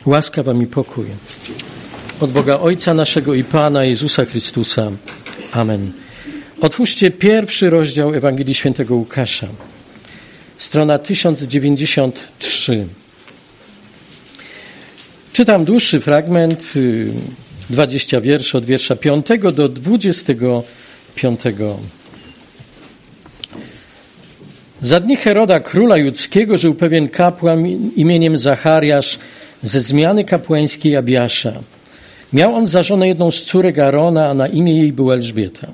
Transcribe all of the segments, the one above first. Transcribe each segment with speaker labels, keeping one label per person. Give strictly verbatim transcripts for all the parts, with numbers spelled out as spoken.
Speaker 1: Łaska wam i pokój od Boga Ojca naszego i Pana Jezusa Chrystusa. Amen. Otwórzcie pierwszy rozdział Ewangelii Świętego Łukasza. Strona tysiąc dziewięćdziesiąt trzy. Czytam dłuższy fragment, dwadzieścia wierszy, od wiersza piątego do dwudziestego piątego. Za dni Heroda, króla judzkiego, żył pewien kapłan imieniem Zachariasz ze zmiany kapłańskiej Abiasza. Miał on za żonę jedną z córek Arona, a na imię jej była Elżbieta.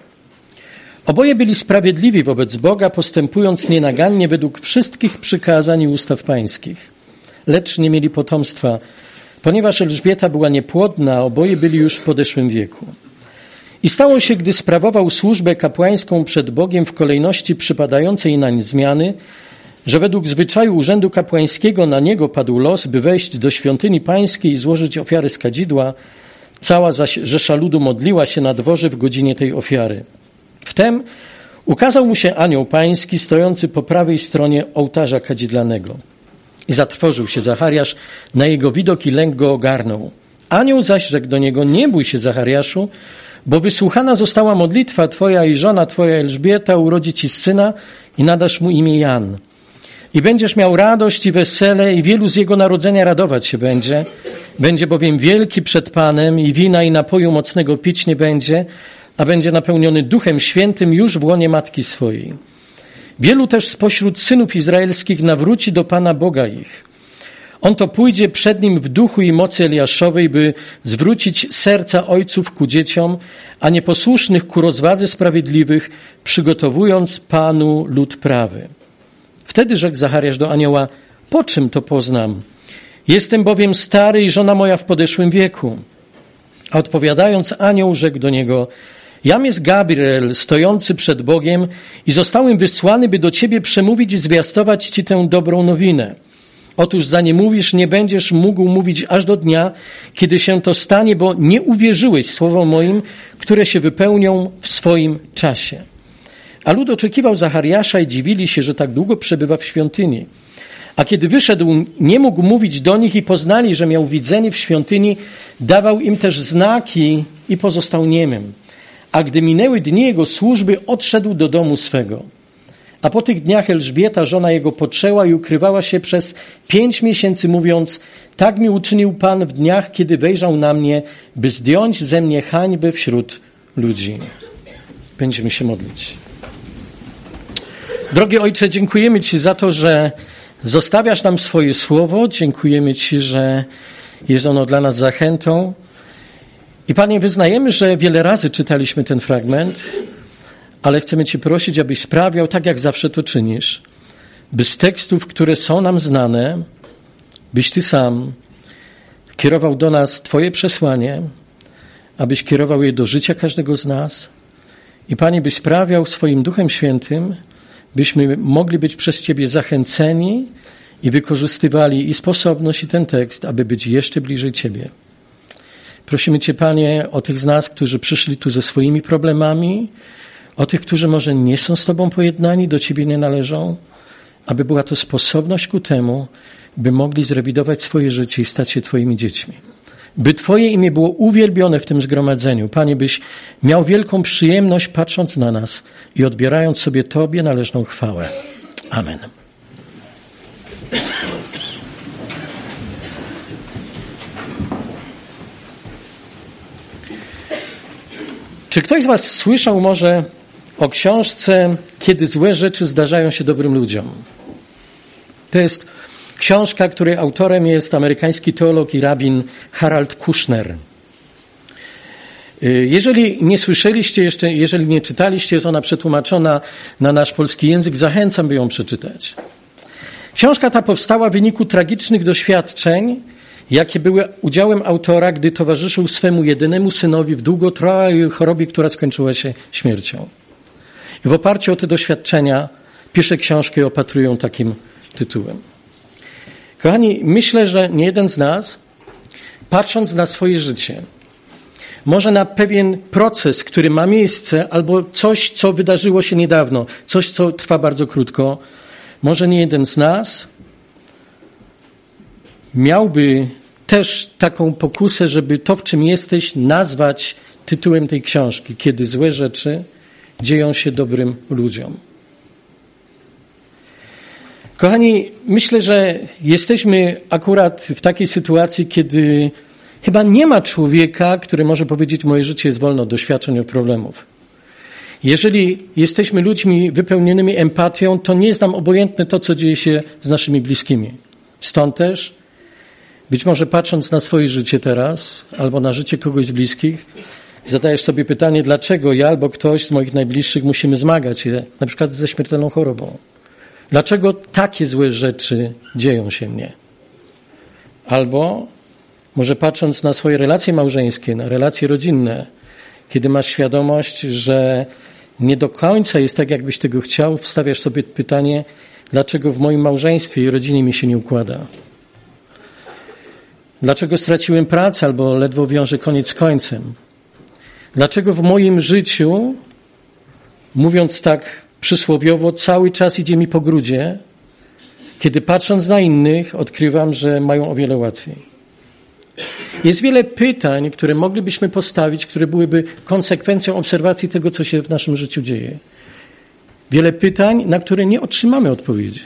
Speaker 1: Oboje byli sprawiedliwi wobec Boga, postępując nienagannie według wszystkich przykazań i ustaw pańskich. Lecz nie mieli potomstwa, ponieważ Elżbieta była niepłodna, a oboje byli już w podeszłym wieku. I stało się, gdy sprawował służbę kapłańską przed Bogiem w kolejności przypadającej nań zmiany, że według zwyczaju urzędu kapłańskiego na niego padł los, by wejść do świątyni pańskiej i złożyć ofiary z kadzidła. Cała zaś rzesza ludu modliła się na dworze w godzinie tej ofiary. Wtem ukazał mu się anioł pański stojący po prawej stronie ołtarza kadzidlanego. I zatrwożył się Zachariasz na jego widok i lęk go ogarnął. Anioł zaś rzekł do niego: nie bój się, Zachariaszu, bo wysłuchana została modlitwa twoja i żona twoja Elżbieta urodzi ci syna i nadasz mu imię Jan. I będziesz miał radość i wesele i wielu z jego narodzenia radować się będzie. Będzie bowiem wielki przed Panem i wina i napoju mocnego pić nie będzie, a będzie napełniony Duchem Świętym już w łonie matki swojej. Wielu też spośród synów izraelskich nawróci do Pana Boga ich. On to pójdzie przed nim w duchu i mocy Eliaszowej, by zwrócić serca ojców ku dzieciom, a nieposłusznych ku rozwadze sprawiedliwych, przygotowując Panu lud prawy. Wtedy rzekł Zachariasz do anioła: po czym to poznam? Jestem bowiem stary i żona moja w podeszłym wieku. A odpowiadając, anioł rzekł do niego: jam jest Gabriel, stojący przed Bogiem i zostałem wysłany, by do ciebie przemówić i zwiastować ci tę dobrą nowinę. Otóż za nie mówisz, nie będziesz mógł mówić aż do dnia, kiedy się to stanie, bo nie uwierzyłeś słowom moim, które się wypełnią w swoim czasie. A lud oczekiwał Zachariasza i dziwili się, że tak długo przebywa w świątyni. A kiedy wyszedł, nie mógł mówić do nich i poznali, że miał widzenie w świątyni, dawał im też znaki i pozostał niemym. A gdy minęły dni jego służby, odszedł do domu swego. A po tych dniach Elżbieta, żona jego, poczęła i ukrywała się przez pięć miesięcy, mówiąc: tak mi uczynił Pan w dniach, kiedy wejrzał na mnie, by zdjąć ze mnie hańbę wśród ludzi. Będziemy się modlić. Drogi Ojcze, dziękujemy Ci za to, że zostawiasz nam swoje słowo. Dziękujemy Ci, że jest ono dla nas zachętą. I Panie, wyznajemy, że wiele razy czytaliśmy ten fragment, ale chcemy Cię prosić, abyś sprawiał, tak jak zawsze to czynisz, by z tekstów, które są nam znane, byś Ty sam kierował do nas Twoje przesłanie, abyś kierował je do życia każdego z nas. I Panie, byś sprawiał swoim Duchem Świętym, byśmy mogli być przez Ciebie zachęceni i wykorzystywali i sposobność, i ten tekst, aby być jeszcze bliżej Ciebie. Prosimy Cię, Panie, o tych z nas, którzy przyszli tu ze swoimi problemami, o tych, którzy może nie są z Tobą pojednani, do Ciebie nie należą, aby była to sposobność ku temu, by mogli zrewidować swoje życie i stać się Twoimi dziećmi. By Twoje imię było uwielbione w tym zgromadzeniu. Panie, byś miał wielką przyjemność patrząc na nas i odbierając sobie Tobie należną chwałę. Amen. Czy ktoś z Was słyszał może o książce Kiedy złe rzeczy zdarzają się dobrym ludziom? To jest książka, której autorem jest amerykański teolog i rabin Harold Kushner. Jeżeli nie słyszeliście jeszcze, jeżeli nie czytaliście, jest ona przetłumaczona na nasz polski język, zachęcam, by ją przeczytać. Książka ta powstała w wyniku tragicznych doświadczeń, jakie były udziałem autora, gdy towarzyszył swemu jedynemu synowi w długotrwałej chorobie, która skończyła się śmiercią. I w oparciu o te doświadczenia pisze książkę i opatrują takim tytułem. Kochani, myślę, że nie jeden z nas, patrząc na swoje życie, może na pewien proces, który ma miejsce, albo coś, co wydarzyło się niedawno, coś, co trwa bardzo krótko, może nie jeden z nas miałby też taką pokusę, żeby to, w czym jesteś, nazwać tytułem tej książki. Kiedy złe rzeczy dzieją się dobrym ludziom. Kochani, myślę, że jesteśmy akurat w takiej sytuacji, kiedy chyba nie ma człowieka, który może powiedzieć, moje życie jest wolne od doświadczeń, od problemów. Jeżeli jesteśmy ludźmi wypełnionymi empatią, to nie jest nam obojętne to, co dzieje się z naszymi bliskimi. Stąd też, być może patrząc na swoje życie teraz, albo na życie kogoś z bliskich, zadajesz sobie pytanie, dlaczego ja albo ktoś z moich najbliższych musimy zmagać się na przykład ze śmiertelną chorobą. Dlaczego takie złe rzeczy dzieją się mnie? Albo może patrząc na swoje relacje małżeńskie, na relacje rodzinne, kiedy masz świadomość, że nie do końca jest tak, jakbyś tego chciał, stawiasz sobie pytanie, dlaczego w moim małżeństwie i rodzinie mi się nie układa? Dlaczego straciłem pracę albo ledwo wiążę koniec z końcem? Dlaczego w moim życiu, mówiąc tak przysłowiowo, cały czas idzie mi po grudzie, kiedy patrząc na innych, odkrywam, że mają o wiele łatwiej. Jest wiele pytań, które moglibyśmy postawić, które byłyby konsekwencją obserwacji tego, co się w naszym życiu dzieje. Wiele pytań, na które nie otrzymamy odpowiedzi.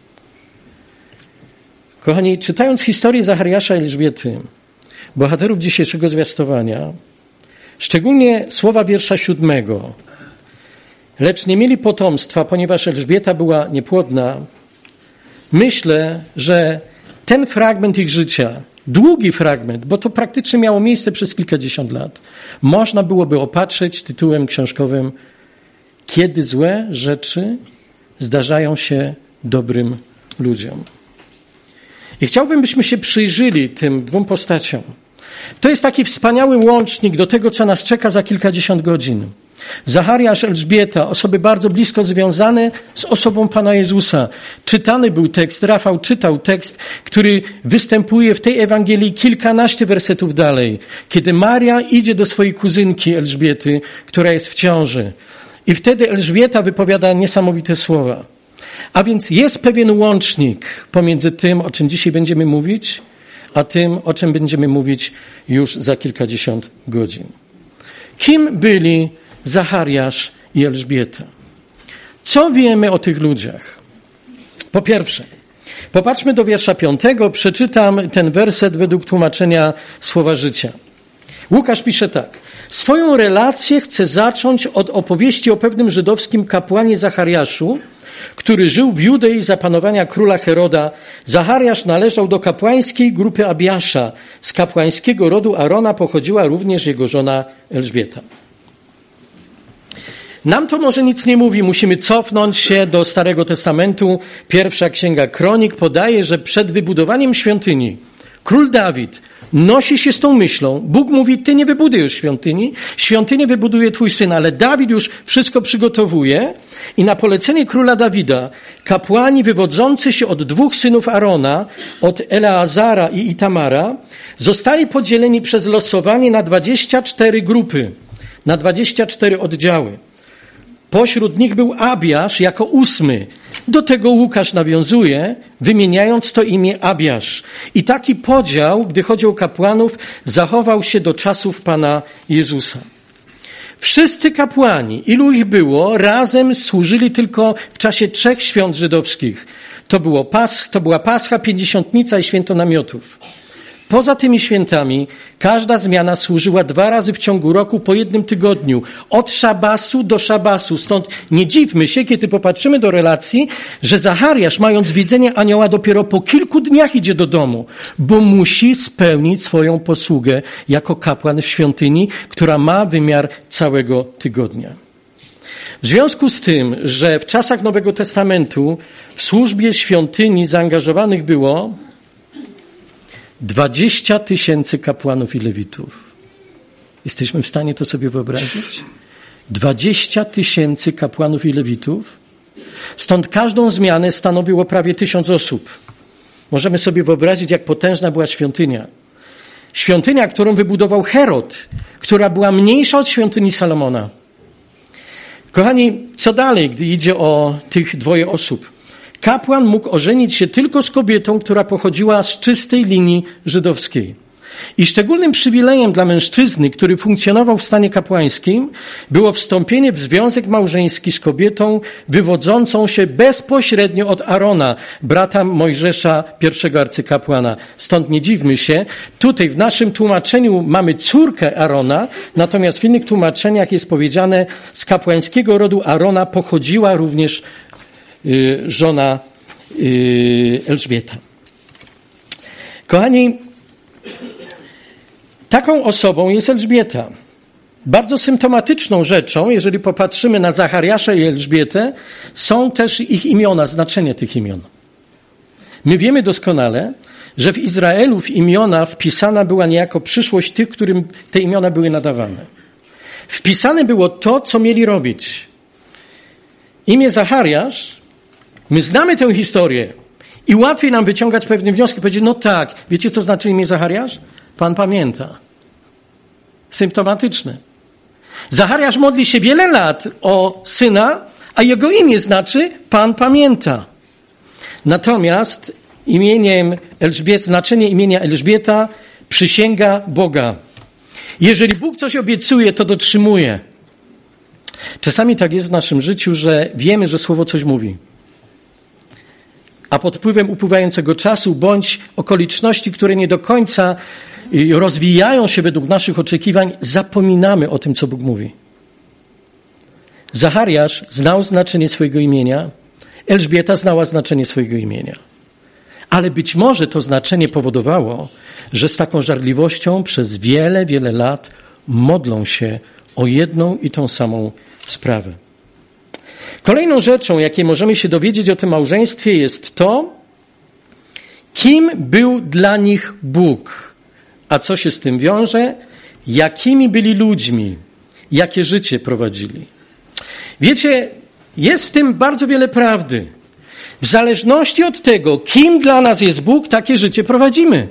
Speaker 1: Kochani, czytając historię Zachariasza i Elżbiety, bohaterów dzisiejszego zwiastowania, szczególnie słowa wiersza siódmego, lecz nie mieli potomstwa, ponieważ Elżbieta była niepłodna, myślę, że ten fragment ich życia, długi fragment, bo to praktycznie miało miejsce przez kilkadziesiąt lat, można byłoby opatrzyć tytułem książkowym Kiedy złe rzeczy zdarzają się dobrym ludziom. I chciałbym, byśmy się przyjrzyli tym dwóm postaciom. To jest taki wspaniały łącznik do tego, co nas czeka za kilkadziesiąt godzin. Zachariasz, Elżbieta, osoby bardzo blisko związane z osobą Pana Jezusa. Czytany był tekst, Rafał czytał tekst, który występuje w tej Ewangelii kilkanaście wersetów dalej, kiedy Maria idzie do swojej kuzynki Elżbiety, która jest w ciąży. I wtedy Elżbieta wypowiada niesamowite słowa. A więc jest pewien łącznik pomiędzy tym, o czym dzisiaj będziemy mówić, a tym, o czym będziemy mówić już za kilkadziesiąt godzin. Kim byli Zachariasz i Elżbieta? Co wiemy o tych ludziach? Po pierwsze, popatrzmy do wiersza piątego, przeczytam ten werset według tłumaczenia Słowa Życia. Łukasz pisze tak. Swoją relację chce zacząć od opowieści o pewnym żydowskim kapłanie Zachariaszu, który żył w Judei za panowania króla Heroda. Zachariasz należał do kapłańskiej grupy Abiasza. Z kapłańskiego rodu Arona pochodziła również jego żona Elżbieta. Nam to może nic nie mówi, musimy cofnąć się do Starego Testamentu. Pierwsza Księga Kronik podaje, że przed wybudowaniem świątyni król Dawid nosi się z tą myślą. Bóg mówi, ty nie wybudujesz świątyni, świątynię wybuduje twój syn, ale Dawid już wszystko przygotowuje i na polecenie króla Dawida kapłani wywodzący się od dwóch synów Arona, od Eleazara i Itamara, zostali podzieleni przez losowanie na dwadzieścia cztery grupy, na dwadzieścia cztery oddziały. Pośród nich był Abiasz jako ósmy. Do tego Łukasz nawiązuje, wymieniając to imię Abiasz. I taki podział, gdy chodzi o kapłanów, zachował się do czasów Pana Jezusa. Wszyscy kapłani, ilu ich było, razem służyli tylko w czasie trzech świąt żydowskich. To, było Pasch, to była Pascha, Pięćdziesiątnica i Święto Namiotów. Poza tymi świętami każda zmiana służyła dwa razy w ciągu roku po jednym tygodniu. Od szabasu do szabasu. Stąd nie dziwmy się, kiedy popatrzymy do relacji, że Zachariasz, mając widzenie anioła, dopiero po kilku dniach idzie do domu, bo musi spełnić swoją posługę jako kapłan w świątyni, która ma wymiar całego tygodnia. W związku z tym, że w czasach Nowego Testamentu w służbie świątyni zaangażowanych było dwadzieścia tysięcy kapłanów i lewitów. Jesteśmy w stanie to sobie wyobrazić? dwadzieścia tysięcy kapłanów i lewitów. Stąd każdą zmianę stanowiło prawie tysiąc osób. Możemy sobie wyobrazić, jak potężna była świątynia. Świątynia, którą wybudował Herod, która była mniejsza od świątyni Salomona. Kochani, co dalej, gdy idzie o tych dwoje osób? Kapłan mógł ożenić się tylko z kobietą, która pochodziła z czystej linii żydowskiej. I szczególnym przywilejem dla mężczyzny, który funkcjonował w stanie kapłańskim, było wstąpienie w związek małżeński z kobietą wywodzącą się bezpośrednio od Arona, brata Mojżesza, pierwszego arcykapłana. Stąd nie dziwmy się, tutaj w naszym tłumaczeniu mamy córkę Arona, natomiast w innych tłumaczeniach jest powiedziane, z kapłańskiego rodu Arona pochodziła również y, żona y, Elżbieta. Kochani, taką osobą jest Elżbieta. Bardzo symptomatyczną rzeczą, jeżeli popatrzymy na Zachariasza i Elżbietę, są też ich imiona, znaczenie tych imion. My wiemy doskonale, że w Izraelu w imiona wpisana była niejako przyszłość tych, którym te imiona były nadawane. Wpisane było to, co mieli robić. Imię Zachariasz, my znamy tę historię i łatwiej nam wyciągać pewne wnioski, powiedzieć, no tak, wiecie co znaczy imię Zachariasz? Pan pamięta. Symptomatyczne. Zachariasz modli się wiele lat o syna, a jego imię znaczy Pan pamięta. Natomiast imieniem Elżbiet, znaczenie imienia Elżbieta przysięga Boga. Jeżeli Bóg coś obiecuje, to dotrzymuje. Czasami tak jest w naszym życiu, że wiemy, że słowo coś mówi. A pod wpływem upływającego czasu bądź okoliczności, które nie do końca rozwijają się według naszych oczekiwań, zapominamy o tym, co Bóg mówi. Zachariasz znał znaczenie swojego imienia, Elżbieta znała znaczenie swojego imienia. Ale być może to znaczenie powodowało, że z taką żarliwością przez wiele, wiele lat modlą się o jedną i tą samą sprawę. Kolejną rzeczą, jakiej możemy się dowiedzieć o tym małżeństwie, jest to, kim był dla nich Bóg. A co się z tym wiąże? Jakimi byli ludźmi? Jakie życie prowadzili? Wiecie, jest w tym bardzo wiele prawdy. W zależności od tego, kim dla nas jest Bóg, takie życie prowadzimy.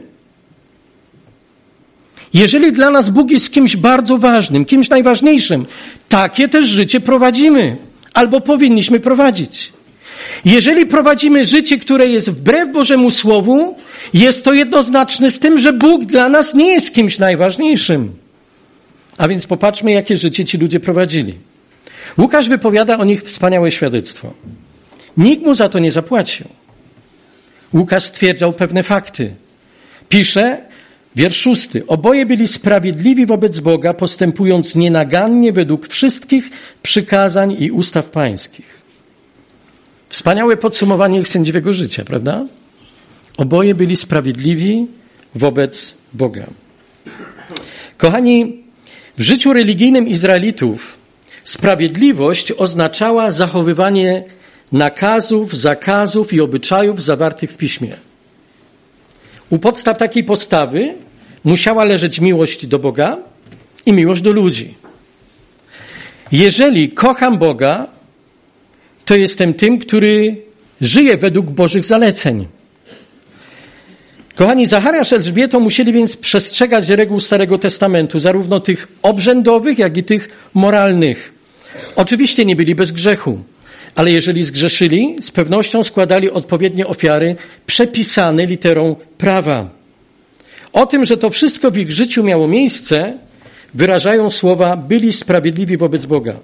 Speaker 1: Jeżeli dla nas Bóg jest kimś bardzo ważnym, kimś najważniejszym, takie też życie prowadzimy. Albo powinniśmy prowadzić. Jeżeli prowadzimy życie, które jest wbrew Bożemu Słowu, jest to jednoznaczne z tym, że Bóg dla nas nie jest kimś najważniejszym. A więc popatrzmy, jakie życie ci ludzie prowadzili. Łukasz wypowiada o nich wspaniałe świadectwo. Nikt mu za to nie zapłacił. Łukasz stwierdzał pewne fakty. Pisze, wiersz szósty. Oboje byli sprawiedliwi wobec Boga, postępując nienagannie według wszystkich przykazań i ustaw pańskich. Wspaniałe podsumowanie ich sędziwego życia, prawda? Oboje byli sprawiedliwi wobec Boga. Kochani, w życiu religijnym Izraelitów sprawiedliwość oznaczała zachowywanie nakazów, zakazów i obyczajów zawartych w Piśmie. U podstaw takiej postawy musiała leżeć miłość do Boga i miłość do ludzi. Jeżeli kocham Boga, to jestem tym, który żyje według Bożych zaleceń. Kochani, Zachariasz z Elżbietą musieli więc przestrzegać reguł Starego Testamentu, zarówno tych obrzędowych, jak i tych moralnych. Oczywiście nie byli bez grzechu, ale jeżeli zgrzeszyli, z pewnością składali odpowiednie ofiary przepisane literą prawa. O tym, że to wszystko w ich życiu miało miejsce, wyrażają słowa byli sprawiedliwi wobec Boga.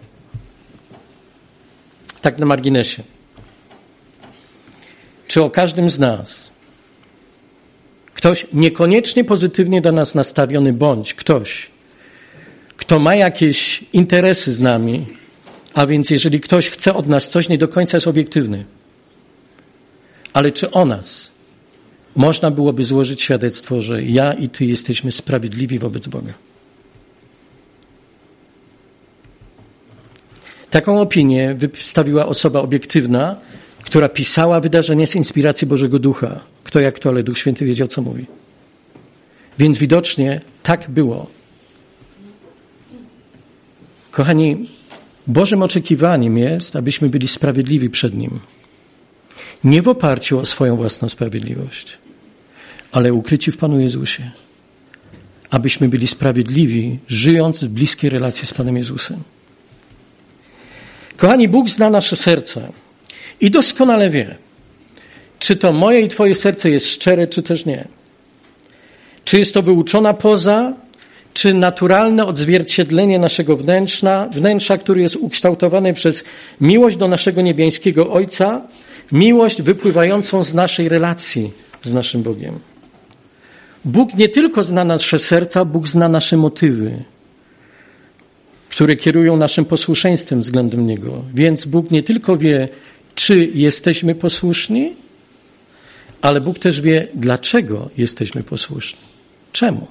Speaker 1: Tak na marginesie. Czy o każdym z nas ktoś niekoniecznie pozytywnie do nas nastawiony, bądź ktoś, kto ma jakieś interesy z nami, a więc jeżeli ktoś chce od nas coś, nie do końca jest obiektywny. Ale czy o nas można byłoby złożyć świadectwo, że ja i ty jesteśmy sprawiedliwi wobec Boga? Taką opinię wystawiła osoba obiektywna, która pisała wydarzenie z inspiracji Bożego Ducha. Kto jak to, ale Duch Święty wiedział, co mówi. Więc widocznie tak było. Kochani, Bożym oczekiwaniem jest, abyśmy byli sprawiedliwi przed Nim. Nie w oparciu o swoją własną sprawiedliwość, ale ukryci w Panu Jezusie. Abyśmy byli sprawiedliwi, żyjąc w bliskiej relacji z Panem Jezusem. Kochani, Bóg zna nasze serca i doskonale wie, czy to moje i twoje serce jest szczere, czy też nie. Czy jest to wyuczona poza, czy naturalne odzwierciedlenie naszego wnętrza, wnętrza, który jest ukształtowany przez miłość do naszego niebiańskiego Ojca, miłość wypływającą z naszej relacji z naszym Bogiem. Bóg nie tylko zna nasze serca, Bóg zna nasze motywy, które kierują naszym posłuszeństwem względem Niego. Więc Bóg nie tylko wie, czy jesteśmy posłuszni, ale Bóg też wie, dlaczego jesteśmy posłuszni. Czemu?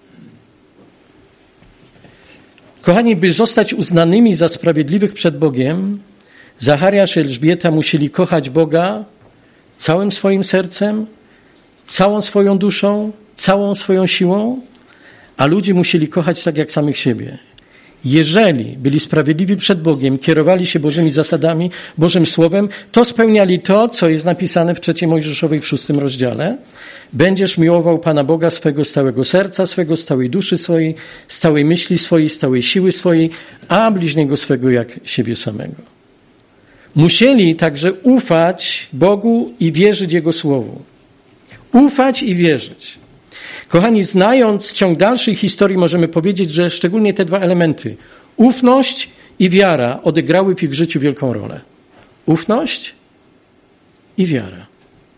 Speaker 1: Kochani, by zostać uznanymi za sprawiedliwych przed Bogiem, Zachariasz i Elżbieta musieli kochać Boga całym swoim sercem, całą swoją duszą, całą swoją siłą, a ludzi musieli kochać tak jak samych siebie. Jeżeli byli sprawiedliwi przed Bogiem, kierowali się Bożymi zasadami, Bożym Słowem, to spełniali to, co jest napisane w trzeciej Mojżeszowej w szóstym rozdziale. Będziesz miłował Pana Boga swego z całego serca swego, z całej duszy swojej, z całej myśli swojej, z całej siły swojej, a bliźniego swego jak siebie samego. Musieli także ufać Bogu i wierzyć Jego Słowu. Ufać i wierzyć. Kochani, znając ciąg dalszej historii, możemy powiedzieć, że szczególnie te dwa elementy, ufność i wiara, odegrały w ich życiu wielką rolę. Ufność i wiara.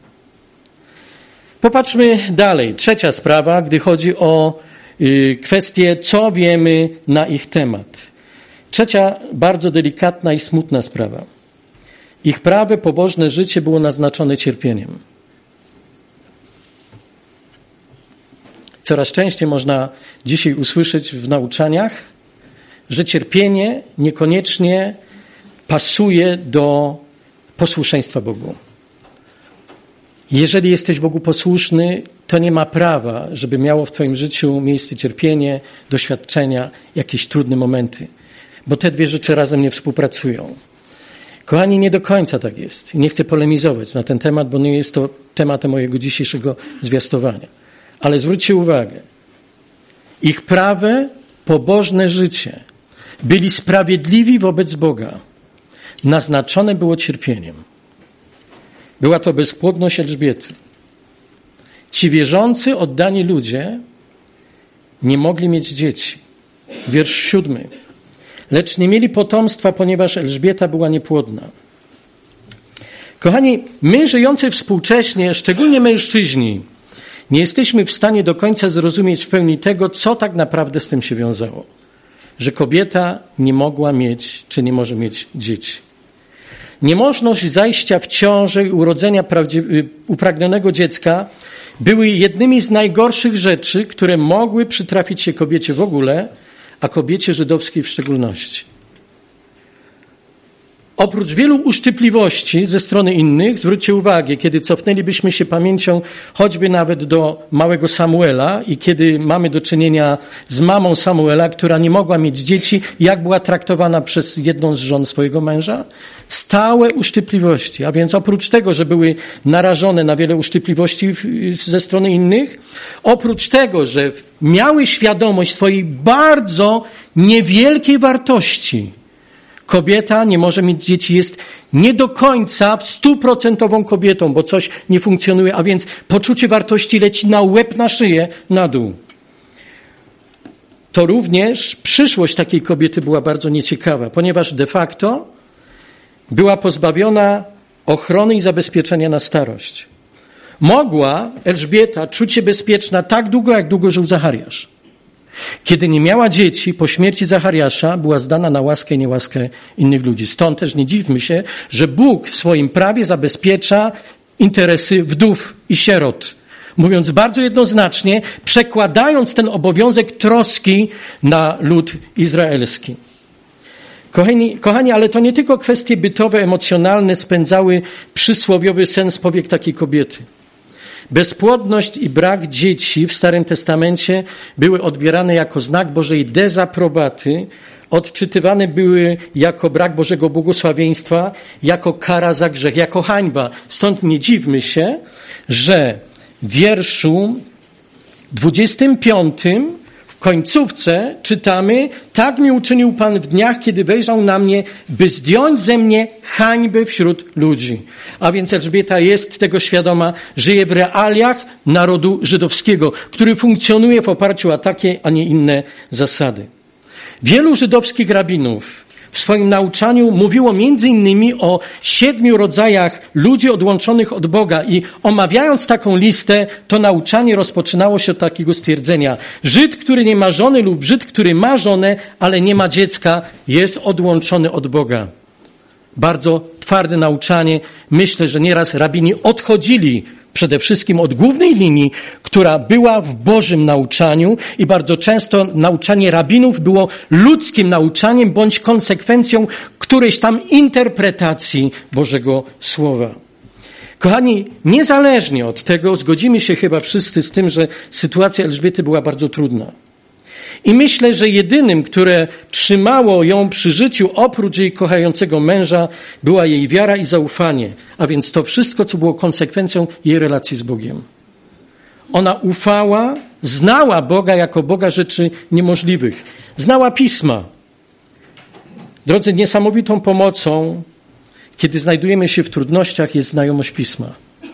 Speaker 1: Popatrzmy dalej. Trzecia sprawa, gdy chodzi o y, kwestię, co wiemy na ich temat. Trzecia, bardzo delikatna i smutna sprawa. Ich prawe, pobożne życie było naznaczone cierpieniem. Coraz częściej można dzisiaj usłyszeć w nauczaniach, że cierpienie niekoniecznie pasuje do posłuszeństwa Bogu. Jeżeli jesteś Bogu posłuszny, to nie ma prawa, żeby miało w twoim życiu miejsce cierpienie, doświadczenia, jakieś trudne momenty. Bo te dwie rzeczy razem nie współpracują. Kochani, nie do końca tak jest. Nie chcę polemizować na ten temat, bo nie jest to tematem mojego dzisiejszego zwiastowania. Ale zwróćcie uwagę, ich prawe, pobożne życie, byli sprawiedliwi wobec Boga, naznaczone było cierpieniem. Była to bezpłodność Elżbiety. Ci wierzący, oddani ludzie nie mogli mieć dzieci. Wiersz siódmy. Lecz nie mieli potomstwa, ponieważ Elżbieta była niepłodna. Kochani, my żyjący współcześnie, szczególnie mężczyźni, nie jesteśmy w stanie do końca zrozumieć w pełni tego, co tak naprawdę z tym się wiązało. Że kobieta nie mogła mieć, czy nie może mieć dzieci. Niemożność zajścia w ciążę i urodzenia upragnionego dziecka były jednymi z najgorszych rzeczy, które mogły przytrafić się kobiecie w ogóle, a kobiecie żydowskiej w szczególności. Oprócz wielu uszczypliwości ze strony innych, zwróćcie uwagę, kiedy cofnęlibyśmy się pamięcią choćby nawet do małego Samuela i kiedy mamy do czynienia z mamą Samuela, która nie mogła mieć dzieci, jak była traktowana przez jedną z żon swojego męża? Stałe uszczypliwości, a więc oprócz tego, że były narażone na wiele uszczypliwości ze strony innych, oprócz tego, że miały świadomość swojej bardzo niewielkiej wartości, kobieta nie może mieć dzieci, jest nie do końca stuprocentową kobietą, bo coś nie funkcjonuje, a więc poczucie wartości leci na łeb, na szyję, na dół. To również przyszłość takiej kobiety była bardzo nieciekawa, ponieważ de facto była pozbawiona ochrony i zabezpieczenia na starość. Mogła Elżbieta czuć się bezpieczna tak długo, jak długo żył Zachariasz. Kiedy nie miała dzieci, po śmierci Zachariasza była zdana na łaskę i niełaskę innych ludzi. Stąd też nie dziwmy się, że Bóg w swoim prawie zabezpiecza interesy wdów i sierot. Mówiąc bardzo jednoznacznie, przekładając ten obowiązek troski na lud izraelski. Kochani, kochani, ale to nie tylko kwestie bytowe, emocjonalne spędzały przysłowiowy sens powiek takiej kobiety. Bezpłodność i brak dzieci w Starym Testamencie były odbierane jako znak Bożej dezaprobaty, odczytywane były jako brak Bożego błogosławieństwa, jako kara za grzech, jako hańba. Stąd nie dziwmy się, że w wierszu dwudziestym piątym w W końcówce czytamy: tak mi uczynił Pan w dniach, kiedy wejrzał na mnie, by zdjąć ze mnie hańbę wśród ludzi. A więc Elżbieta jest tego świadoma, żyje w realiach narodu żydowskiego, który funkcjonuje w oparciu o takie, a nie inne zasady. Wielu żydowskich rabinów w swoim nauczaniu mówiło między innymi o siedmiu rodzajach ludzi odłączonych od Boga i omawiając taką listę, to nauczanie rozpoczynało się od takiego stwierdzenia: Żyd, który nie ma żony lub Żyd, który ma żonę, ale nie ma dziecka, jest odłączony od Boga. Bardzo twarde nauczanie. Myślę, że nieraz rabini odchodzili przede wszystkim od głównej linii, która była w Bożym nauczaniu i bardzo często nauczanie rabinów było ludzkim nauczaniem bądź konsekwencją którejś tam interpretacji Bożego Słowa. Kochani, niezależnie od tego zgodzimy się chyba wszyscy z tym, że sytuacja Elżbiety była bardzo trudna. I myślę, że jedynym, które trzymało ją przy życiu, oprócz jej kochającego męża, była jej wiara i zaufanie, a więc to wszystko, co było konsekwencją jej relacji z Bogiem. Ona ufała, znała Boga jako Boga rzeczy niemożliwych. Znała Pisma. Drodzy, niesamowitą pomocą, kiedy znajdujemy się w trudnościach, jest znajomość Pisma.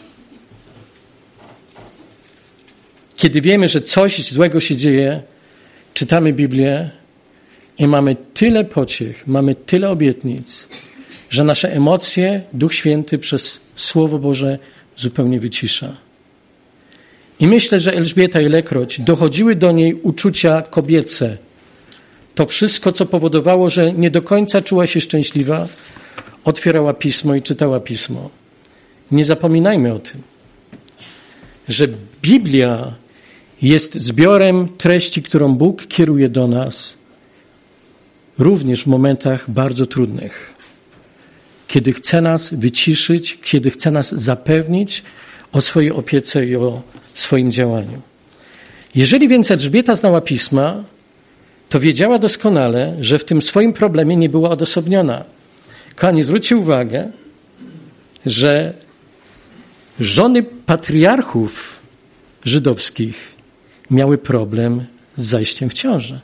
Speaker 1: Kiedy wiemy, że coś złego się dzieje, czytamy Biblię i mamy tyle pociech, mamy tyle obietnic, że nasze emocje Duch Święty przez Słowo Boże zupełnie wycisza. I myślę, że Elżbieta, ilekroć dochodziły do niej uczucia kobiece, to wszystko, co powodowało, że nie do końca czuła się szczęśliwa, otwierała Pismo i czytała Pismo. Nie zapominajmy o tym, że Biblia jest zbiorem treści, którą Bóg kieruje do nas również w momentach bardzo trudnych, kiedy chce nas wyciszyć, kiedy chce nas zapewnić o swojej opiece i o swoim działaniu. Jeżeli więc Elżbieta znała Pisma, to wiedziała doskonale, że w tym swoim problemie nie była odosobniona. Kochani, zwróćcie uwagę, że żony patriarchów żydowskich miały problem z zajściem w ciążę.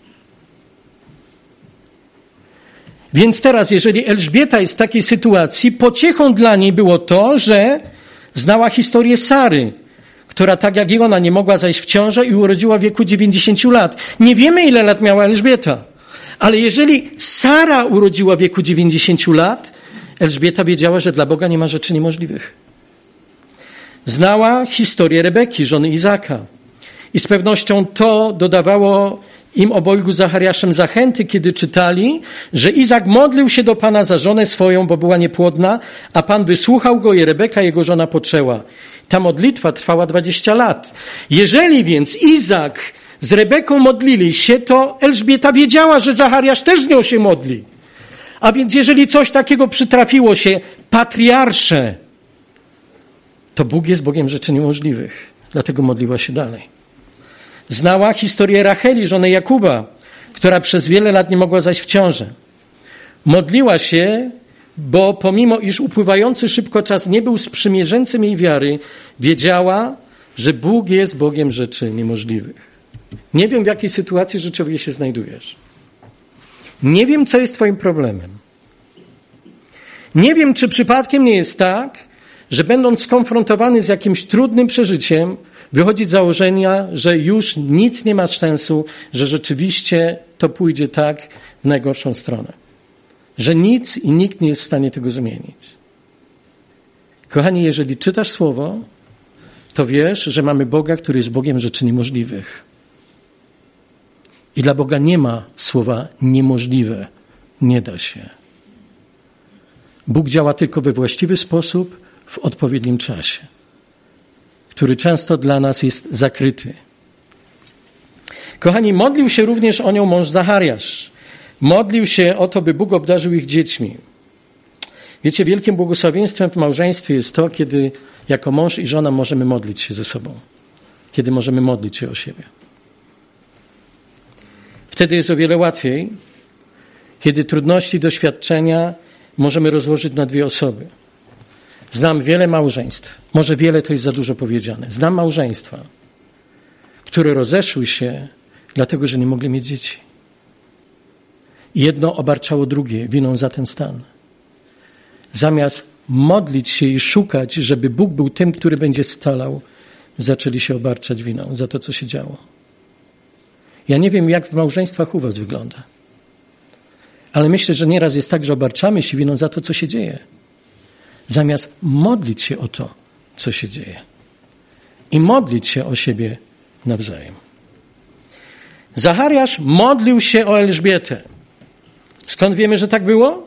Speaker 1: Więc teraz, jeżeli Elżbieta jest w takiej sytuacji, pociechą dla niej było to, że znała historię Sary, która tak jak i ona nie mogła zajść w ciążę i urodziła w wieku dziewięćdziesięciu lat. Nie wiemy, ile lat miała Elżbieta, ale jeżeli Sara urodziła w wieku dziewięćdziesięciu lat, Elżbieta wiedziała, że dla Boga nie ma rzeczy niemożliwych. Znała historię Rebeki, żony Izaka. I z pewnością to dodawało im obojgu z Zachariaszem zachęty, kiedy czytali, że Izak modlił się do Pana za żonę swoją, bo była niepłodna, a Pan wysłuchał go i Rebeka, jego żona, poczęła. Ta modlitwa trwała dwadzieścia lat. Jeżeli więc Izak z Rebeką modlili się, to Elżbieta wiedziała, że Zachariasz też z nią się modli. A więc jeżeli coś takiego przytrafiło się patriarsze, to Bóg jest Bogiem rzeczy niemożliwych. Dlatego modliła się dalej. Znała historię Racheli, żony Jakuba, która przez wiele lat nie mogła zajść w ciążę. Modliła się, bo pomimo iż upływający szybko czas nie był sprzymierzeńcem jej wiary, wiedziała, że Bóg jest Bogiem rzeczy niemożliwych. Nie wiem, w jakiej sytuacji życiowej się znajdujesz. Nie wiem, co jest twoim problemem. Nie wiem, czy przypadkiem nie jest tak, że będąc skonfrontowany z jakimś trudnym przeżyciem, wychodzi z założenia, że już nic nie ma sensu, że rzeczywiście to pójdzie tak w najgorszą stronę. Że nic i nikt nie jest w stanie tego zmienić. Kochani, jeżeli czytasz Słowo, to wiesz, że mamy Boga, który jest Bogiem rzeczy niemożliwych. I dla Boga nie ma słowa niemożliwe. Nie da się. Bóg działa tylko we właściwy sposób, w odpowiednim czasie, który często dla nas jest zakryty. Kochani, modlił się również o nią mąż Zachariasz. Modlił się o to, by Bóg obdarzył ich dziećmi. Wiecie, wielkim błogosławieństwem w małżeństwie jest to, kiedy jako mąż i żona możemy modlić się ze sobą. Kiedy możemy modlić się o siebie. Wtedy jest o wiele łatwiej, kiedy trudności, doświadczenia możemy rozłożyć na dwie osoby. Znam wiele małżeństw, może wiele to jest za dużo powiedziane. Znam małżeństwa, które rozeszły się Dlatego, że nie mogli mieć dzieci. Jedno obarczało drugie winą za ten stan. Zamiast modlić się i szukać, żeby Bóg był tym, który będzie scalał, zaczęli się obarczać winą za to, co się działo. Ja nie wiem, jak w małżeństwach u was wygląda. Ale myślę, że nieraz jest tak, że obarczamy się winą za to, co się dzieje. Zamiast modlić się o to, co się dzieje. I modlić się o siebie nawzajem. Zachariasz modlił się o Elżbietę. Skąd wiemy, że tak było?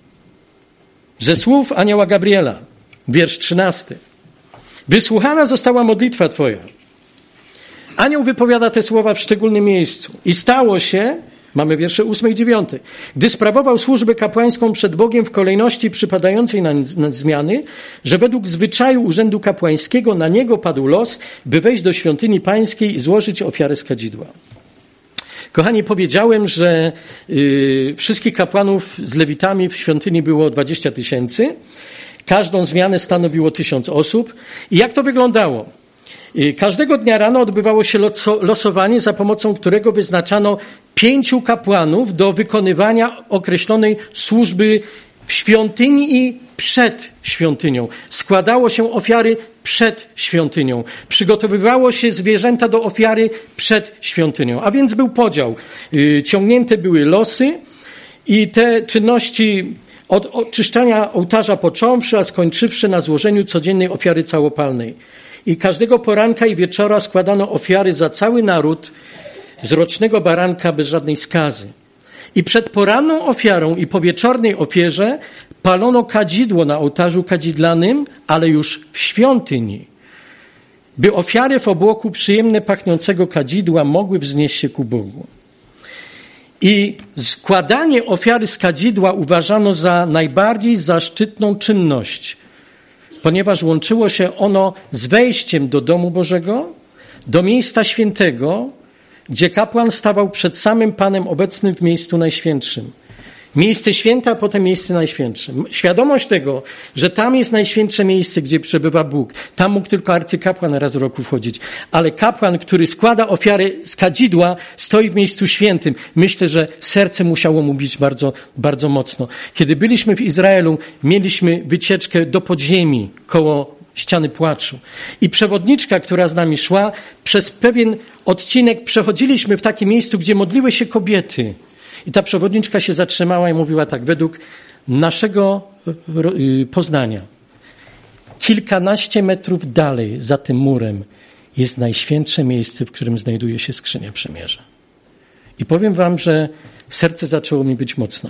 Speaker 1: Ze słów anioła Gabriela, wiersz trzynasty. Wysłuchana została modlitwa twoja. Anioł wypowiada te słowa w szczególnym miejscu. I stało się, mamy wiersze ósmy i dziewiąty, gdy sprawował służbę kapłańską przed Bogiem w kolejności przypadającej na, na zmiany, że według zwyczaju urzędu kapłańskiego na niego padł los, by wejść do świątyni pańskiej i złożyć ofiarę z kadzidła. Kochani, powiedziałem, że y, wszystkich kapłanów z lewitami w świątyni było dwadzieścia tysięcy. Każdą zmianę stanowiło tysiąc osób. I jak to wyglądało? Y, każdego dnia rano odbywało się loso, losowanie, za pomocą którego wyznaczano pięciu kapłanów do wykonywania określonej służby w świątyni i przed świątynią. Składało się ofiary przed świątynią. Przygotowywało się zwierzęta do ofiary przed świątynią. A więc był podział. Ciągnięte były losy i te czynności od oczyszczania ołtarza począwszy, a skończywszy na złożeniu codziennej ofiary całopalnej. I każdego poranka i wieczora składano ofiary za cały naród z rocznego baranka bez żadnej skazy. I przed poranną ofiarą i po wieczornej ofierze palono kadzidło na ołtarzu kadzidlanym, ale już w świątyni, by ofiary w obłoku przyjemnie pachnącego kadzidła mogły wznieść się ku Bogu. I składanie ofiary z kadzidła uważano za najbardziej zaszczytną czynność, ponieważ łączyło się ono z wejściem do domu Bożego, do miejsca świętego, gdzie kapłan stawał przed samym Panem obecnym w miejscu najświętszym. Miejsce święte, a potem miejsce najświętsze. Świadomość tego, że tam jest najświętsze miejsce, gdzie przebywa Bóg. Tam mógł tylko arcykapłan raz w roku wchodzić. Ale kapłan, który składa ofiarę z kadzidła, stoi w miejscu świętym. Myślę, że serce musiało mu bić bardzo, bardzo mocno. Kiedy byliśmy w Izraelu, mieliśmy wycieczkę do podziemi koło ściany płaczu. I przewodniczka, która z nami szła, przez pewien odcinek przechodziliśmy w takim miejscu, gdzie modliły się kobiety. I ta przewodniczka się zatrzymała i mówiła tak, według naszego poznania, kilkanaście metrów dalej za tym murem jest najświętsze miejsce, w którym znajduje się skrzynia przymierza. I powiem wam, że serce zaczęło mi być mocno.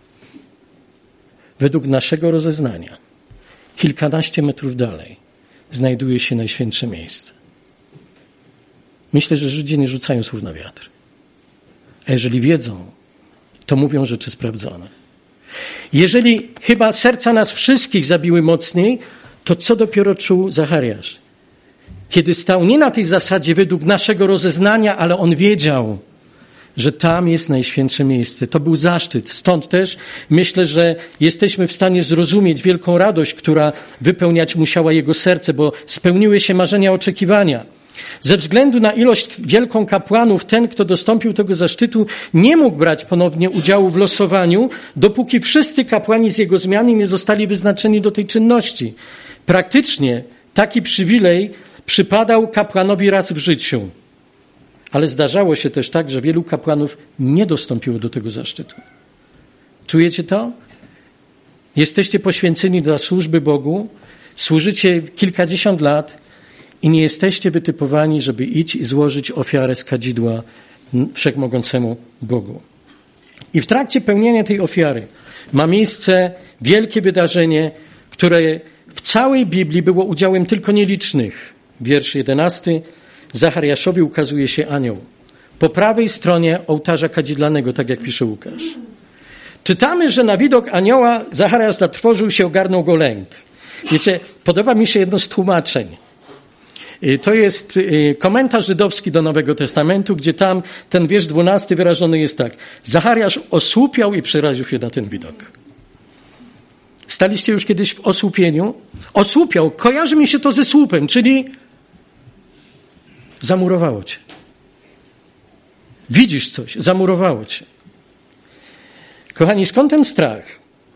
Speaker 1: Według naszego rozeznania, kilkanaście metrów dalej znajduje się najświętsze miejsce. Myślę, że ludzie nie rzucają słów na wiatr. A jeżeli wiedzą, to mówią rzeczy sprawdzone. Jeżeli chyba serca nas wszystkich zabiły mocniej, to co dopiero czuł Zachariasz? Kiedy stał nie na tej zasadzie według naszego rozeznania, ale on wiedział, że tam jest najświętsze miejsce. To był zaszczyt. Stąd też myślę, że jesteśmy w stanie zrozumieć wielką radość, która wypełniać musiała jego serce, bo spełniły się marzenia, oczekiwania. Ze względu na ilość wielką kapłanów, ten, kto dostąpił tego zaszczytu, nie mógł brać ponownie udziału w losowaniu, dopóki wszyscy kapłani z jego zmiany nie zostali wyznaczeni do tej czynności. Praktycznie taki przywilej przypadał kapłanowi raz w życiu. Ale zdarzało się też tak, że wielu kapłanów nie dostąpiło do tego zaszczytu. Czujecie to? Jesteście poświęceni dla służby Bogu, służycie kilkadziesiąt lat i nie jesteście wytypowani, żeby iść i złożyć ofiarę z kadzidła wszechmogącemu Bogu. I w trakcie pełnienia tej ofiary ma miejsce wielkie wydarzenie, które w całej Biblii było udziałem tylko nielicznych. Wiersz jedenasty. Zachariaszowi ukazuje się anioł. Po prawej stronie ołtarza kadzidlanego, tak jak pisze Łukasz. Czytamy, że na widok anioła Zachariasz zatrwożył się, ogarnął go lęk. Wiecie, podoba mi się jedno z tłumaczeń. To jest komentarz żydowski do Nowego Testamentu, gdzie tam ten wiersz dwunasty wyrażony jest tak. Zachariasz osłupiał i przeraził się na ten widok. Staliście już kiedyś w osłupieniu? Osłupiał, kojarzy mi się to ze słupem, czyli zamurowało cię. Widzisz coś, zamurowało cię. Kochani, skąd ten strach?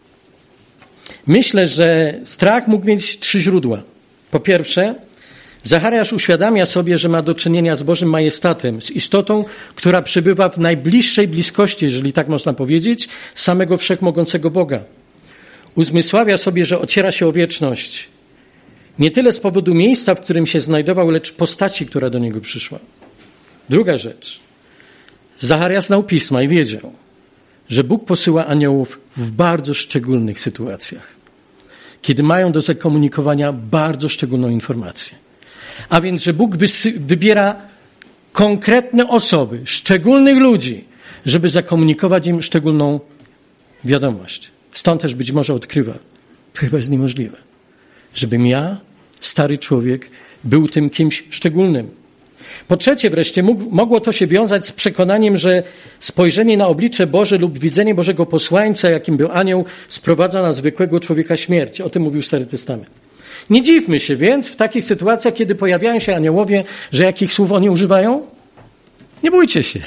Speaker 1: Myślę, że strach mógł mieć trzy źródła. Po pierwsze, Zachariasz uświadamia sobie, że ma do czynienia z Bożym majestatem, z istotą, która przebywa w najbliższej bliskości, jeżeli tak można powiedzieć, samego wszechmogącego Boga. Uzmysławia sobie, że ociera się o wieczność. Nie tyle z powodu miejsca, w którym się znajdował, lecz postaci, która do niego przyszła. Druga rzecz. Zachariasz znał Pisma i wiedział, że Bóg posyła aniołów w bardzo szczególnych sytuacjach, kiedy mają do zakomunikowania bardzo szczególną informację. A więc, że Bóg wysy- wybiera konkretne osoby, szczególnych ludzi, żeby zakomunikować im szczególną wiadomość. Stąd też być może odkrywa, to chyba jest niemożliwe, żebym ja, stary człowiek, był tym kimś szczególnym. Po trzecie wreszcie mógł, mogło to się wiązać z przekonaniem, że spojrzenie na oblicze Boże lub widzenie Bożego posłańca, jakim był anioł, sprowadza na zwykłego człowieka śmierć. O tym mówił Stary Testament. Nie dziwmy się więc w takich sytuacjach, kiedy pojawiają się aniołowie, że jakich słów oni używają? Nie bójcie się.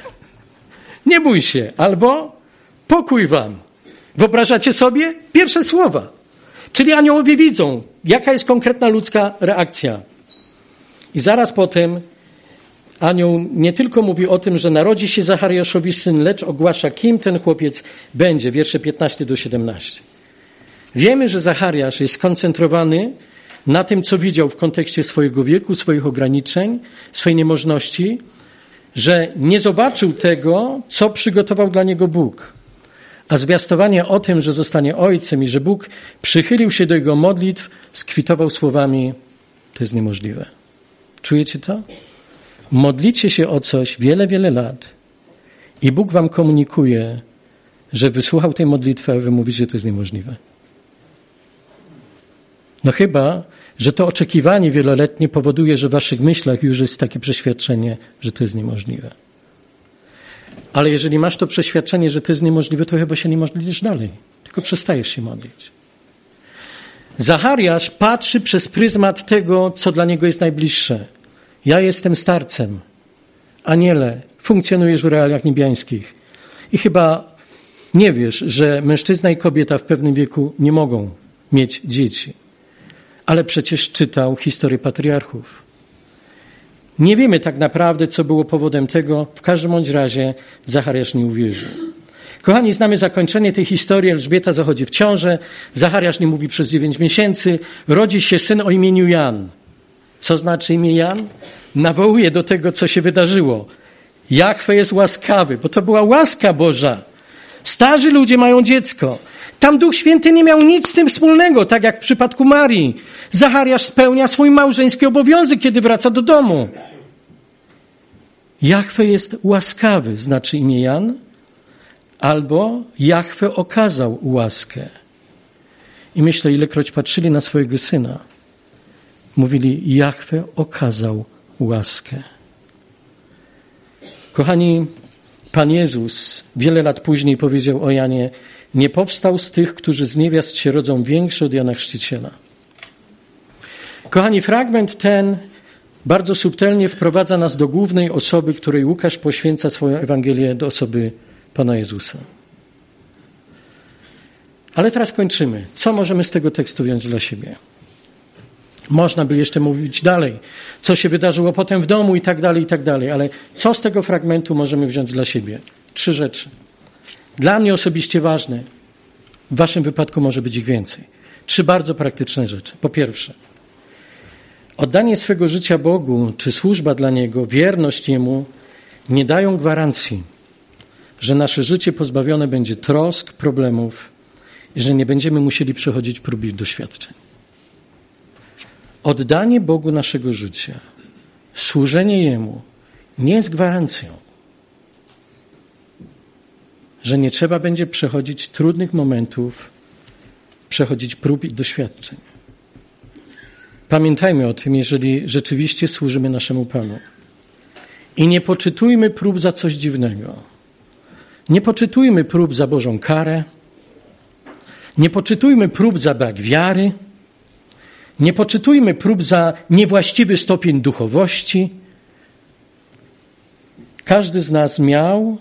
Speaker 1: Nie bój się. Albo pokój wam. Wyobrażacie sobie? Pierwsze słowa. Czyli aniołowie widzą, jaka jest konkretna ludzka reakcja. I zaraz potem anioł nie tylko mówi o tym, że narodzi się Zachariaszowi syn, lecz ogłasza, kim ten chłopiec będzie. Wiersze piętnaście do siedemnastu. Wiemy, że Zachariasz jest skoncentrowany na tym, co widział w kontekście swojego wieku, swoich ograniczeń, swojej niemożności, że nie zobaczył tego, co przygotował dla niego Bóg. A zwiastowanie o tym, że zostanie ojcem i że Bóg przychylił się do jego modlitw, skwitował słowami: to jest niemożliwe. Czujecie to? Modlicie się o coś wiele, wiele lat i Bóg wam komunikuje, że wysłuchał tej modlitwy, a wy mówicie, że to jest niemożliwe. No chyba, że to oczekiwanie wieloletnie powoduje, że w waszych myślach już jest takie przeświadczenie, że to jest niemożliwe. Ale jeżeli masz to przeświadczenie, że to jest niemożliwe, to chyba się nie modlisz dalej, tylko przestajesz się modlić. Zachariasz patrzy przez pryzmat tego, co dla niego jest najbliższe. Ja jestem starcem. Aniele, funkcjonujesz w realiach niebiańskich. I chyba nie wiesz, że mężczyzna i kobieta w pewnym wieku nie mogą mieć dzieci. Ale przecież czytał historię patriarchów. Nie wiemy tak naprawdę, co było powodem tego. W każdym bądź razie Zachariasz nie uwierzył. Kochani, znamy zakończenie tej historii. Elżbieta zachodzi w ciążę. Zachariasz nie mówi przez dziewięć miesięcy. Rodzi się syn o imieniu Jan. Co znaczy imię Jan? Nawołuje do tego, co się wydarzyło. Jahwe jest łaskawy, bo to była łaska Boża. Starzy ludzie mają dziecko. Tam Duch Święty nie miał nic z tym wspólnego, tak jak w przypadku Marii. Zachariasz spełnia swój małżeński obowiązek, kiedy wraca do domu. Jahwe jest łaskawy, znaczy imię Jan, albo Jahwe okazał łaskę. I myślę, ilekroć patrzyli na swojego syna, mówili, Jahwe okazał łaskę. Kochani, Pan Jezus wiele lat później powiedział o Janie: nie powstał z tych, którzy z niewiast się rodzą, większy od Jana Chrzciciela. Kochani, fragment ten bardzo subtelnie wprowadza nas do głównej osoby, której Łukasz poświęca swoją Ewangelię, do osoby Pana Jezusa. Ale teraz kończymy. Co możemy z tego tekstu wziąć dla siebie? Można by jeszcze mówić dalej, co się wydarzyło potem w domu i tak dalej, i tak dalej, ale co z tego fragmentu możemy wziąć dla siebie? Trzy rzeczy. Dla mnie osobiście ważne, w waszym wypadku może być ich więcej. Trzy bardzo praktyczne rzeczy. Po pierwsze, oddanie swego życia Bogu, czy służba dla Niego, wierność Jemu nie dają gwarancji, że nasze życie pozbawione będzie trosk, problemów i że nie będziemy musieli przechodzić prób i doświadczeń. Oddanie Bogu naszego życia, służenie Jemu nie jest gwarancją, że nie trzeba będzie przechodzić trudnych momentów, przechodzić prób i doświadczeń. Pamiętajmy o tym, jeżeli rzeczywiście służymy naszemu Panu. I nie poczytujmy prób za coś dziwnego. Nie poczytujmy prób za Bożą karę. Nie poczytujmy prób za brak wiary. Nie poczytujmy prób za niewłaściwy stopień duchowości. Każdy z nas miał,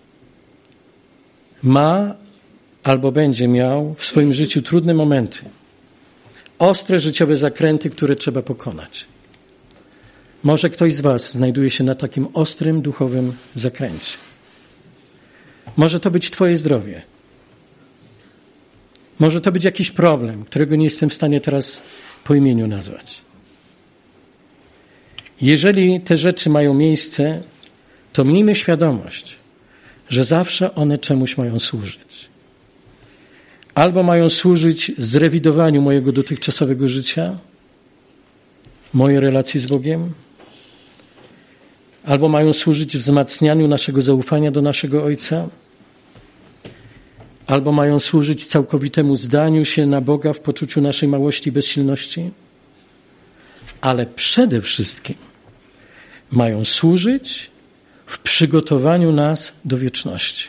Speaker 1: ma albo będzie miał w swoim życiu trudne momenty. Ostre życiowe zakręty, które trzeba pokonać. Może ktoś z was znajduje się na takim ostrym duchowym zakręcie. Może to być twoje zdrowie. Może to być jakiś problem, którego nie jestem w stanie teraz po imieniu nazwać. Jeżeli te rzeczy mają miejsce, to miejmy świadomość, że zawsze one czemuś mają służyć. Albo mają służyć zrewidowaniu mojego dotychczasowego życia, mojej relacji z Bogiem, albo mają służyć wzmacnianiu naszego zaufania do naszego Ojca, albo mają służyć całkowitemu zdaniu się na Boga w poczuciu naszej małości i bezsilności, ale przede wszystkim mają służyć w przygotowaniu nas do wieczności.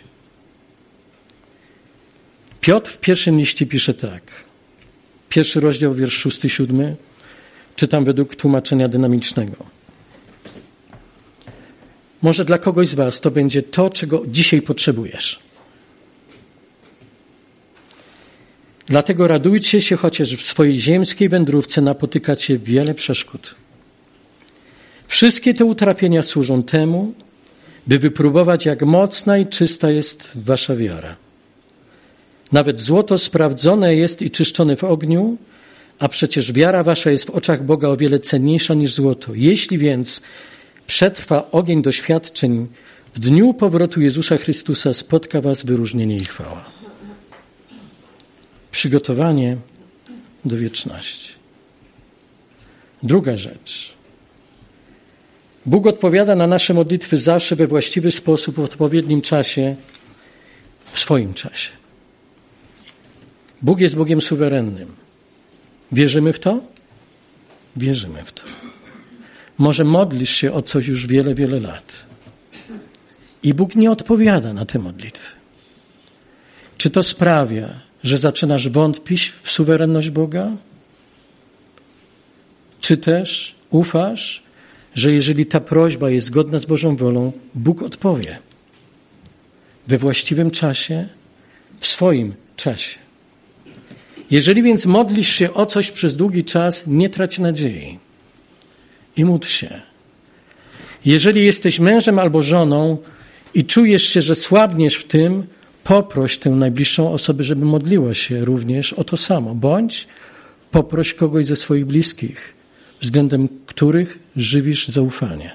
Speaker 1: Piotr w pierwszym liście pisze tak. Pierwszy rozdział, wiersz szósty, siódmy. Czytam według tłumaczenia dynamicznego. Może dla kogoś z was to będzie to, czego dzisiaj potrzebujesz. Dlatego radujcie się, chociaż w swojej ziemskiej wędrówce napotykacie wiele przeszkód. Wszystkie te utrapienia służą temu, by wypróbować, jak mocna i czysta jest wasza wiara. Nawet złoto sprawdzone jest i czyszczone w ogniu, a przecież wiara wasza jest w oczach Boga o wiele cenniejsza niż złoto. Jeśli więc przetrwa ogień doświadczeń, w dniu powrotu Jezusa Chrystusa spotka was wyróżnienie i chwała. Przygotowanie do wieczności. Druga rzecz. Bóg odpowiada na nasze modlitwy zawsze we właściwy sposób, w odpowiednim czasie, w swoim czasie. Bóg jest Bogiem suwerennym. Wierzymy w to? Wierzymy w to. Może modlisz się o coś już wiele, wiele lat i Bóg nie odpowiada na te modlitwy. Czy to sprawia, że zaczynasz wątpić w suwerenność Boga? Czy też ufasz, że jeżeli ta prośba jest zgodna z Bożą wolą, Bóg odpowie we właściwym czasie, w swoim czasie. Jeżeli więc modlisz się o coś przez długi czas, nie trać nadziei i módl się. Jeżeli jesteś mężem albo żoną i czujesz się, że słabniesz w tym, poproś tę najbliższą osobę, żeby modliła się również o to samo. Bądź poproś kogoś ze swoich bliskich, względem których żywisz zaufanie.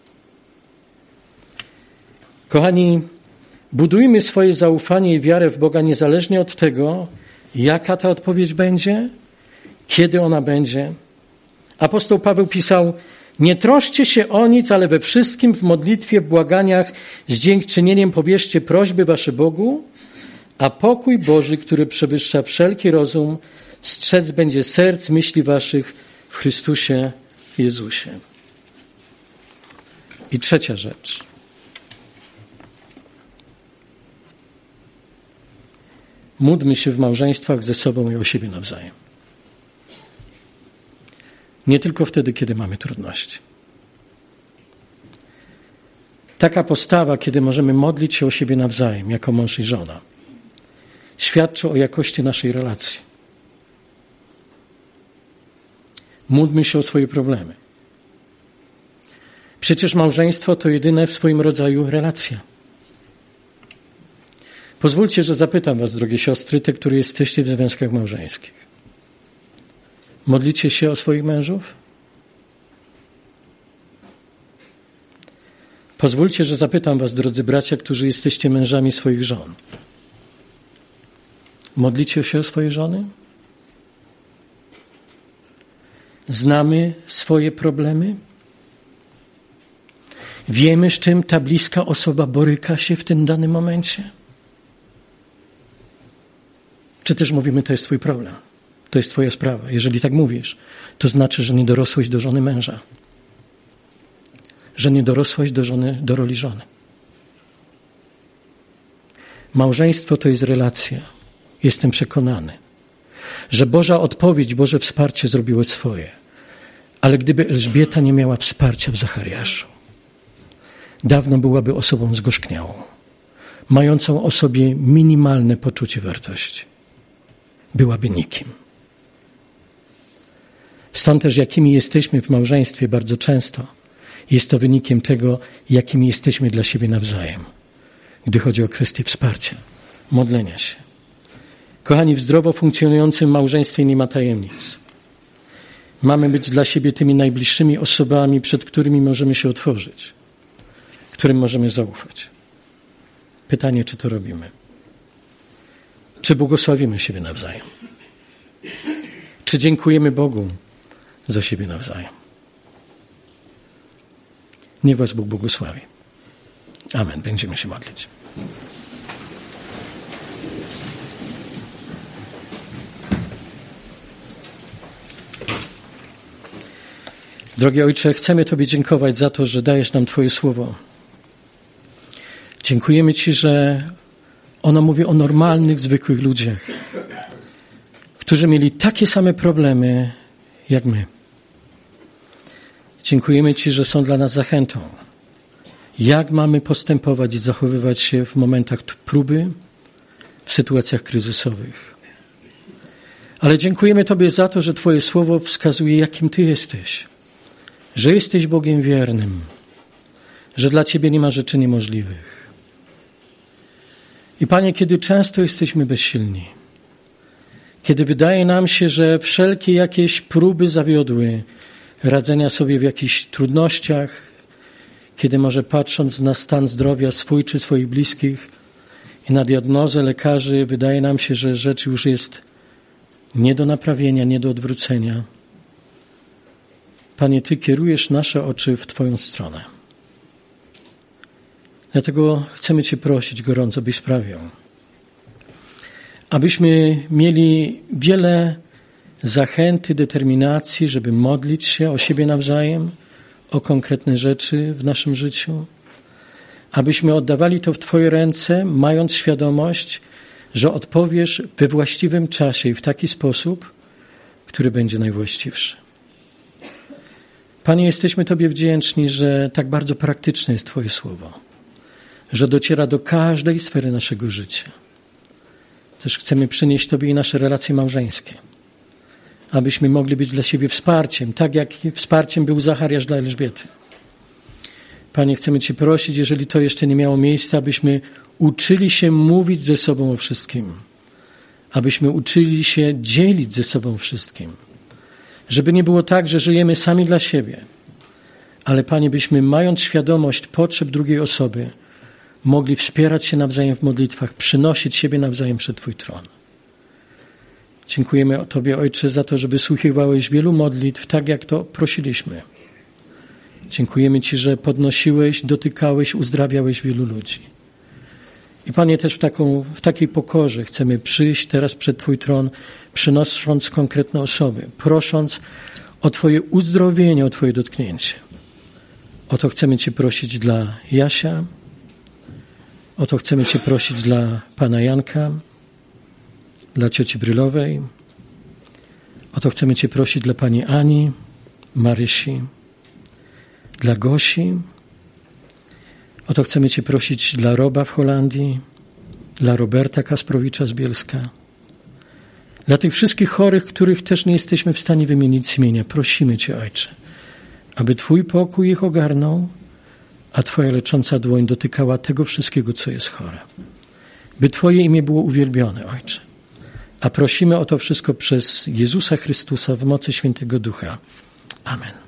Speaker 1: Kochani, budujmy swoje zaufanie i wiarę w Boga niezależnie od tego, jaka ta odpowiedź będzie, kiedy ona będzie. Apostoł Paweł pisał: nie troszcie się o nic, ale we wszystkim w modlitwie, w błaganiach, z dziękczynieniem powierzcie prośby wasze Bogu, a pokój Boży, który przewyższa wszelki rozum, strzec będzie serc myśli waszych w Chrystusie Jezusie. I trzecia rzecz. Módlmy się w małżeństwach ze sobą i o siebie nawzajem. Nie tylko wtedy, kiedy mamy trudności. Taka postawa, kiedy możemy modlić się o siebie nawzajem, jako mąż i żona, świadczy o jakości naszej relacji. Módlmy się o swoje problemy. Przecież małżeństwo to jedyne w swoim rodzaju relacja. Pozwólcie, że zapytam was, drogie siostry, te, które jesteście w związkach małżeńskich. Modlicie się o swoich mężów? Pozwólcie, że zapytam was, drodzy bracia, którzy jesteście mężami swoich żon. Modlicie się o swoje żony? Znamy swoje problemy? Wiemy, z czym ta bliska osoba boryka się w tym danym momencie? Czy też mówimy, to jest twój problem, to jest twoja sprawa. Jeżeli tak mówisz, to znaczy, że nie dorosłeś do żony męża. Że nie dorosłeś do żony, do roli żony. Małżeństwo to jest relacja. Jestem przekonany, że Boża odpowiedź, Boże wsparcie zrobiło swoje. Ale gdyby Elżbieta nie miała wsparcia w Zachariaszu, dawno byłaby osobą zgorzkniałą, mającą o sobie minimalne poczucie wartości. Byłaby nikim. Stąd też, jakimi jesteśmy w małżeństwie bardzo często, jest to wynikiem tego, jakimi jesteśmy dla siebie nawzajem, gdy chodzi o kwestię wsparcia, modlenia się. Kochani, w zdrowo funkcjonującym małżeństwie nie ma tajemnic. Mamy być dla siebie tymi najbliższymi osobami, przed którymi możemy się otworzyć, którym możemy zaufać. Pytanie, czy to robimy? Czy błogosławimy siebie nawzajem? Czy dziękujemy Bogu za siebie nawzajem? Niech was Bóg błogosławi. Amen. Będziemy się modlić. Drogi Ojcze, chcemy Tobie dziękować za to, że dajesz nam Twoje słowo. Dziękujemy Ci, że ono mówi o normalnych, zwykłych ludziach, którzy mieli takie same problemy jak my. Dziękujemy Ci, że są dla nas zachętą. Jak mamy postępować i zachowywać się w momentach próby, w sytuacjach kryzysowych. Ale dziękujemy Tobie za to, że Twoje słowo wskazuje, jakim Ty jesteś. Że jesteś Bogiem wiernym. Że dla Ciebie nie ma rzeczy niemożliwych. I Panie, kiedy często jesteśmy bezsilni, kiedy wydaje nam się, że wszelkie jakieś próby zawiodły, radzenia sobie w jakichś trudnościach, kiedy może patrząc na stan zdrowia swój czy swoich bliskich i na diagnozę lekarzy, wydaje nam się, że rzecz już jest nie do naprawienia, nie do odwrócenia. Panie, Ty kierujesz nasze oczy w Twoją stronę. Dlatego chcemy Cię prosić gorąco, byś sprawił, abyśmy mieli wiele zachęty, determinacji, żeby modlić się o siebie nawzajem, o konkretne rzeczy w naszym życiu, abyśmy oddawali to w Twoje ręce, mając świadomość, że odpowiesz we właściwym czasie i w taki sposób, który będzie najwłaściwszy. Panie, jesteśmy Tobie wdzięczni, że tak bardzo praktyczne jest Twoje słowo, że dociera do każdej sfery naszego życia. Też chcemy przynieść Tobie i nasze relacje małżeńskie, abyśmy mogli być dla siebie wsparciem, tak jak wsparciem był Zachariasz dla Elżbiety. Panie, chcemy Cię prosić, jeżeli to jeszcze nie miało miejsca, abyśmy uczyli się mówić ze sobą o wszystkim, abyśmy uczyli się dzielić ze sobą wszystkim, żeby nie było tak, że żyjemy sami dla siebie, ale Panie, byśmy mając świadomość potrzeb drugiej osoby, mogli wspierać się nawzajem w modlitwach, przynosić siebie nawzajem przed Twój tron. Dziękujemy Tobie, Ojcze, za to, że wysłuchiwałeś wielu modlitw, tak jak to prosiliśmy. Dziękujemy Ci, że podnosiłeś, dotykałeś, uzdrawiałeś wielu ludzi. I Panie, też w, taką, w takiej pokorze chcemy przyjść teraz przed Twój tron, przynosząc konkretne osoby, prosząc o Twoje uzdrowienie, o Twoje dotknięcie. O to chcemy Cię prosić dla Jasia, o to chcemy Cię prosić dla Pana Janka, dla cioci Brylowej, o to chcemy Cię prosić dla Pani Ani, Marysi, dla Gosi, o to chcemy Cię prosić dla Roba w Holandii, dla Roberta Kasprowicza z Bielska, dla tych wszystkich chorych, których też nie jesteśmy w stanie wymienić z imienia. Prosimy Cię, Ojcze, aby Twój pokój ich ogarnął, a Twoja lecząca dłoń dotykała tego wszystkiego, co jest chore. By Twoje imię było uwielbione, Ojcze. A prosimy o to wszystko przez Jezusa Chrystusa w mocy Świętego Ducha. Amen.